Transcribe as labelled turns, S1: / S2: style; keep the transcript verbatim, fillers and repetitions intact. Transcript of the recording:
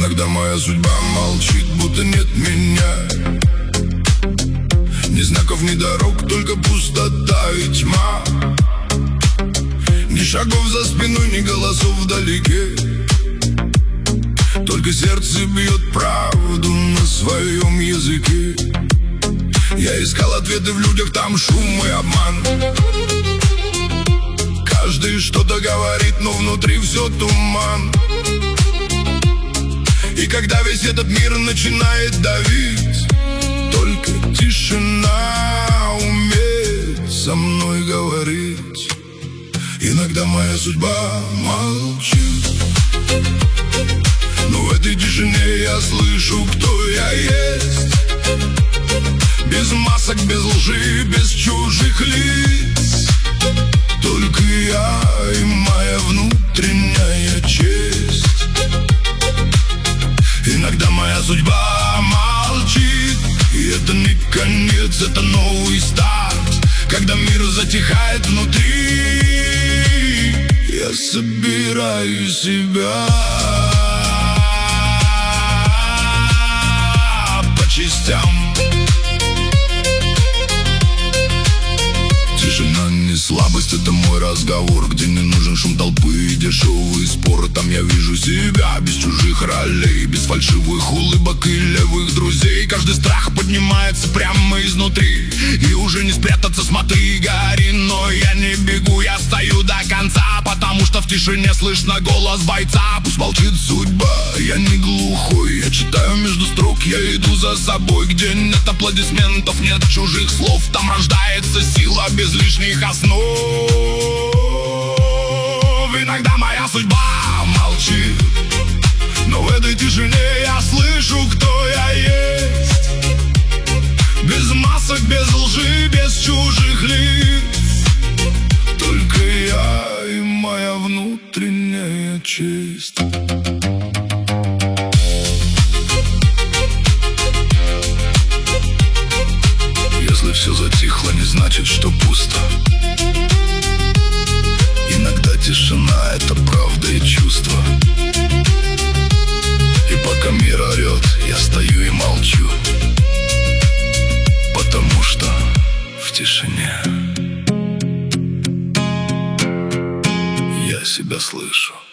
S1: Иногда моя судьба молчит, будто нет меня. Ни знаков, ни дорог, только пустота и тьма. Ни шагов за спиной, ни голосов вдалеке. Только сердце бьет правду на своем языке. Я искал ответы в людях, там шум и обман. Каждый что-то говорит, но внутри все туман. И когда весь этот мир начинает давить, только тишина умеет со мной говорить. Иногда моя судьба молчит, но в этой тишине я слышу, кто я есть. Без масок, без лжи, без чужих лиц. Только я и моя внутренняя честь. Иногда моя судьба молчит, и это не конец, это новый старт. Когда мир затихает внутри, я собираю себя по частям. Тишина не слабость, это мой разговор, где не нужен шум толпы и дешевые споры. Там я вижу себя без чужих ролей, без фальшивых улыбок и левых друзей. Каждый страх поднимается прямо изнутри, и уже не спрятаться, смотри, гори. Но я не бегу, я стою до конца, потому что в тишине слышно голос бойца. Пусть молчит судьба, я не глухой. Я читаю между строк, я иду за собой. Где нет аплодисментов, нет чужих слов, там рождается сила без лишних основ. Иногда моя судьба молчит, но в этой тишине я слышу, кто я есть. Без масок, без лжи, без чужих лиц. Только я и моя внутренняя честь. Если все затихло, не значит, что пусто. Иногда тишина — это правда и чувство. И пока мир орет, я стою и молчу, потому что в тишине я себя слышу.